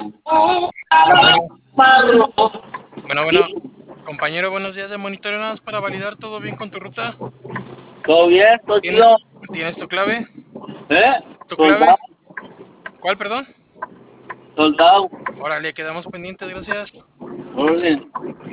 Bueno, bueno, bueno, bueno. Compañero, buenos días de monitoreo nada más para validar todo bien con tu ruta. ¿Todo bien, ¿Tienes, socio? ¿Tienes tu clave? ¿Eh? ¿Tu clave? Soldado, ¿Cuál, perdón? soldado. Órale, quedamos pendientes, gracias. Órale.